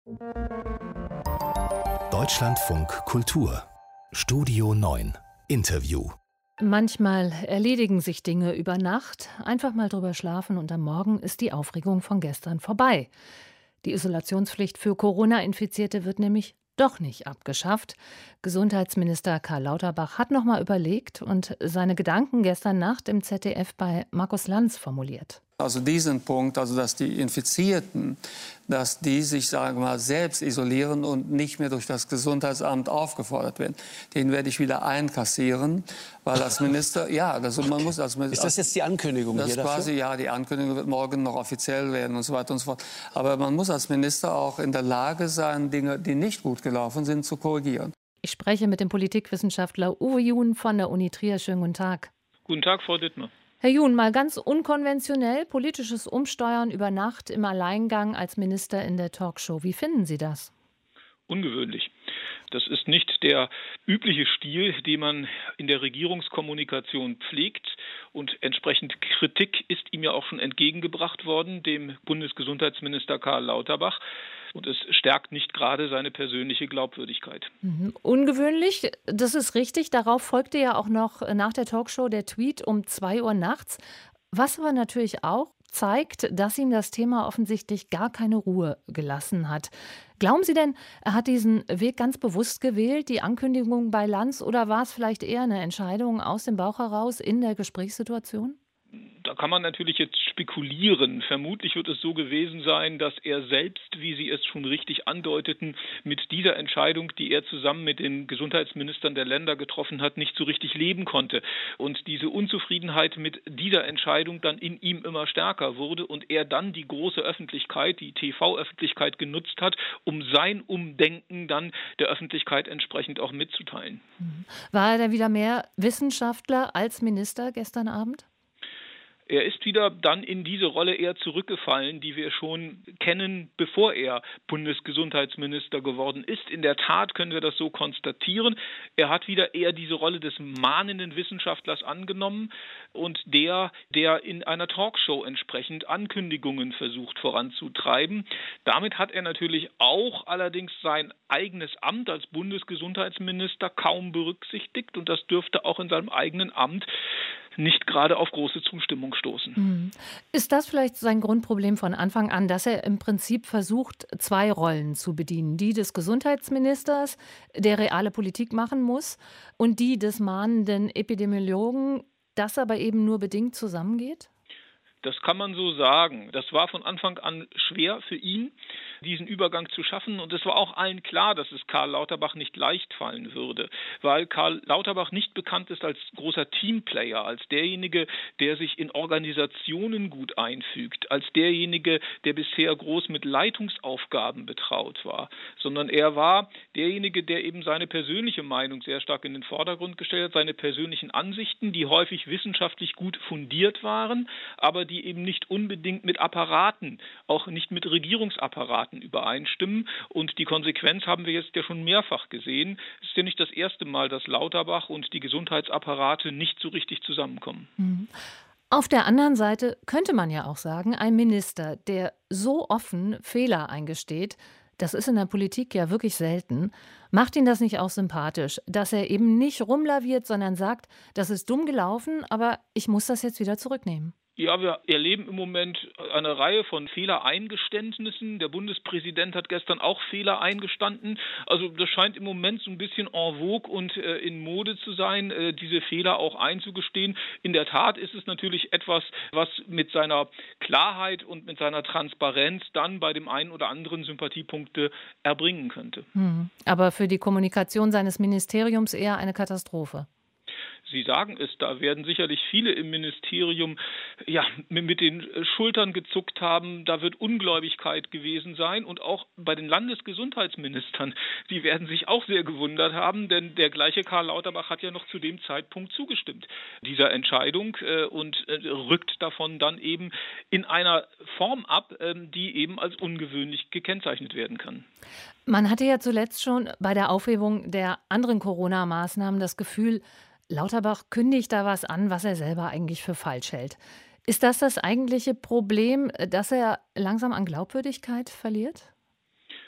Deutschlandfunk Kultur Studio 9 Interview. Manchmal erledigen sich Dinge über Nacht, einfach mal drüber schlafen und am Morgen ist die Aufregung von gestern vorbei. Die Isolationspflicht für Corona-Infizierte wird nämlich doch nicht abgeschafft. Gesundheitsminister Karl Lauterbach hat noch mal überlegt und seine Gedanken gestern Nacht im ZDF bei Markus Lanz formuliert. Also diesen Punkt, also dass die Infizierten, dass die sich, sagen wir mal, selbst isolieren und nicht mehr durch das Gesundheitsamt aufgefordert werden, den werde ich wieder einkassieren, weil als Minister, ja, also man muss als Minister... Ist das jetzt die Ankündigung das hier dafür? Quasi, ja, die Ankündigung wird morgen noch offiziell werden und so weiter und so fort. Aber man muss als Minister auch in der Lage sein, Dinge, die nicht gut gelaufen sind, zu korrigieren. Ich spreche mit dem Politikwissenschaftler Uwe Jun von der Uni Trier. Schönen guten Tag. Guten Tag, Frau Dittmer. Herr Jun, mal ganz unkonventionell, politisches Umsteuern über Nacht im Alleingang als Minister in der Talkshow. Wie finden Sie das? Ungewöhnlich. Das ist nicht der übliche Stil, den man in der Regierungskommunikation pflegt. Und entsprechend Kritik ist ihm ja auch schon entgegengebracht worden, dem Bundesgesundheitsminister Karl Lauterbach. Und es stärkt nicht gerade seine persönliche Glaubwürdigkeit. Ungewöhnlich, das ist richtig. Darauf folgte ja auch noch nach der Talkshow der Tweet um 2 Uhr nachts. Was aber natürlich auch zeigt, dass ihm das Thema offensichtlich gar keine Ruhe gelassen hat. Glauben Sie denn, er hat diesen Weg ganz bewusst gewählt, die Ankündigung bei Lanz, oder war es vielleicht eher eine Entscheidung aus dem Bauch heraus in der Gesprächssituation? Da kann man natürlich jetzt spekulieren. Vermutlich wird es so gewesen sein, dass er selbst, wie Sie es schon richtig andeuteten, mit dieser Entscheidung, die er zusammen mit den Gesundheitsministern der Länder getroffen hat, nicht so richtig leben konnte. Und diese Unzufriedenheit mit dieser Entscheidung dann in ihm immer stärker wurde und er dann die große Öffentlichkeit, die TV-Öffentlichkeit genutzt hat, um sein Umdenken dann der Öffentlichkeit entsprechend auch mitzuteilen. War er da wieder mehr Wissenschaftler als Minister gestern Abend? Er ist wieder dann in diese Rolle eher zurückgefallen, die wir schon kennen, bevor er Bundesgesundheitsminister geworden ist. In der Tat können wir das so konstatieren. Er hat wieder eher diese Rolle des mahnenden Wissenschaftlers angenommen und der in einer Talkshow entsprechend Ankündigungen versucht voranzutreiben. Damit hat er natürlich auch allerdings sein eigenes Amt als Bundesgesundheitsminister kaum berücksichtigt und das dürfte auch in seinem eigenen Amt nicht gerade auf große Zustimmung stoßen. Ist das vielleicht sein Grundproblem von Anfang an, dass er im Prinzip versucht, 2 Rollen zu bedienen? Die des Gesundheitsministers, der reale Politik machen muss, und die des mahnenden Epidemiologen, das aber eben nur bedingt zusammengeht? Das kann man so sagen. Das war von Anfang an schwer für ihn, diesen Übergang zu schaffen. Und es war auch allen klar, dass es Karl Lauterbach nicht leicht fallen würde, weil Karl Lauterbach nicht bekannt ist als großer Teamplayer, als derjenige, der sich in Organisationen gut einfügt, als derjenige, der bisher groß mit Leitungsaufgaben betraut war, sondern er war derjenige, der eben seine persönliche Meinung sehr stark in den Vordergrund gestellt hat, seine persönlichen Ansichten, die häufig wissenschaftlich gut fundiert waren, aber die eben nicht unbedingt mit Apparaten, auch nicht mit Regierungsapparaten übereinstimmen. Und die Konsequenz haben wir jetzt ja schon mehrfach gesehen. Es ist ja nicht das erste Mal, dass Lauterbach und die Gesundheitsapparate nicht so richtig zusammenkommen. Auf der anderen Seite könnte man ja auch sagen, ein Minister, der so offen Fehler eingesteht, das ist in der Politik ja wirklich selten. Macht ihn das nicht auch sympathisch, dass er eben nicht rumlaviert, sondern sagt, das ist dumm gelaufen, aber ich muss das jetzt wieder zurücknehmen? Ja, wir erleben im Moment eine Reihe von Fehlereingeständnissen. Der Bundespräsident hat gestern auch Fehler eingestanden. Also das scheint im Moment so ein bisschen en vogue und in Mode zu sein, diese Fehler auch einzugestehen. In der Tat ist es natürlich etwas, was mit seiner Klarheit und mit seiner Transparenz dann bei dem einen oder anderen Sympathiepunkte erbringen könnte. Aber für die Kommunikation seines Ministeriums eher eine Katastrophe. Sie sagen es, da werden sicherlich viele im Ministerium mit den Schultern gezuckt haben. Da wird Ungläubigkeit gewesen sein und auch bei den Landesgesundheitsministern. Die werden sich auch sehr gewundert haben, denn der gleiche Karl Lauterbach hat ja noch zu dem Zeitpunkt zugestimmt dieser Entscheidung und rückt davon dann eben in einer Form ab, die eben als ungewöhnlich gekennzeichnet werden kann. Man hatte ja zuletzt schon bei der Aufhebung der anderen Corona-Maßnahmen das Gefühl, Lauterbach kündigt da was an, was er selber eigentlich für falsch hält. Ist das das eigentliche Problem, dass er langsam an Glaubwürdigkeit verliert?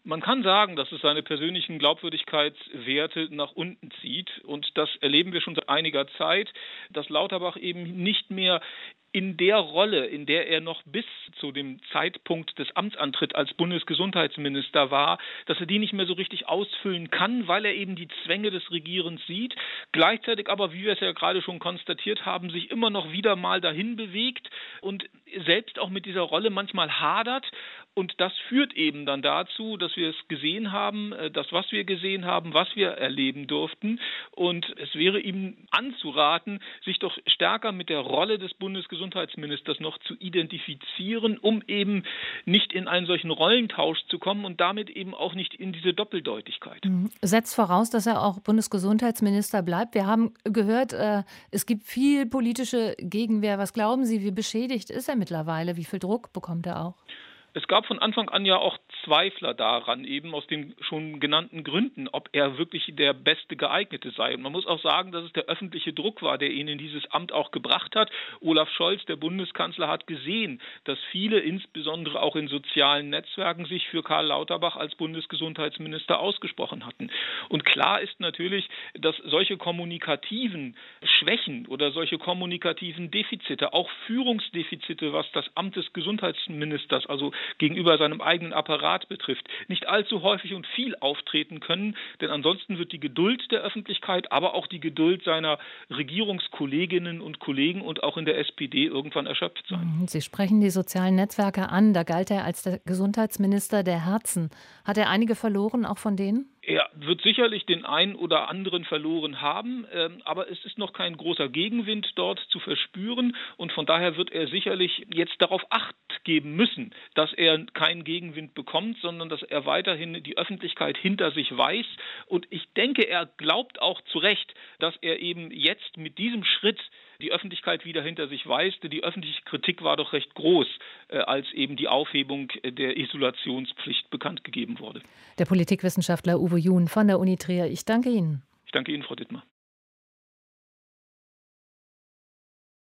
Man kann sagen, dass es seine persönlichen Glaubwürdigkeitswerte nach unten zieht. Und das erleben wir schon seit einiger Zeit, dass Lauterbach eben nicht mehr in der Rolle, in der er noch bis zu dem Zeitpunkt des Amtsantritts als Bundesgesundheitsminister war, dass er die nicht mehr so richtig ausfüllen kann, weil er eben die Zwänge des Regierens sieht. Gleichzeitig aber, wie wir es ja gerade schon konstatiert haben, sich immer noch wieder mal dahin bewegt und selbst auch mit dieser Rolle manchmal hadert. Und das führt eben dann dazu, dass wir es gesehen haben, das, was wir gesehen haben, was wir erleben durften. Und es wäre ihm anzuraten, sich doch stärker mit der Rolle des Bundesgesundheitsministers noch zu identifizieren, um eben nicht in einen solchen Rollentausch zu kommen und damit eben auch nicht in diese Doppeldeutigkeit. Setzt voraus, dass er auch Bundesgesundheitsminister bleibt. Wir haben gehört, es gibt viel politische Gegenwehr. Was glauben Sie, wie beschädigt ist er mittlerweile? Wie viel Druck bekommt er auch? Es gab von Anfang an ja auch Zweifler daran, eben aus den schon genannten Gründen, ob er wirklich der beste Geeignete sei. Und man muss auch sagen, dass es der öffentliche Druck war, der ihn in dieses Amt auch gebracht hat. Olaf Scholz, der Bundeskanzler, hat gesehen, dass viele, insbesondere auch in sozialen Netzwerken, sich für Karl Lauterbach als Bundesgesundheitsminister ausgesprochen hatten. Und klar ist natürlich, dass solche kommunikativen Schwächen oder solche kommunikativen Defizite, auch Führungsdefizite, was das Amt des Gesundheitsministers, also gegenüber seinem eigenen Apparat betrifft, nicht allzu häufig und viel auftreten können, denn ansonsten wird die Geduld der Öffentlichkeit, aber auch die Geduld seiner Regierungskolleginnen und Kollegen und auch in der SPD irgendwann erschöpft sein. Sie sprechen die sozialen Netzwerke an, da galt er als der Gesundheitsminister der Herzen. Hat er einige verloren, auch von denen? Er wird sicherlich den einen oder anderen verloren haben, aber es ist noch kein großer Gegenwind dort zu verspüren und von daher wird er sicherlich jetzt darauf Acht geben müssen, dass er keinen Gegenwind bekommt, sondern dass er weiterhin die Öffentlichkeit hinter sich weiß und ich denke, er glaubt auch zu Recht, dass er eben jetzt mit diesem Schritt die Öffentlichkeit wieder hinter sich weist. Die öffentliche Kritik war doch recht groß, als eben die Aufhebung der Isolationspflicht bekannt gegeben wurde. Der Politikwissenschaftler Uwe Jun von der Uni Trier. Ich danke Ihnen. Ich danke Ihnen, Frau Dittmar.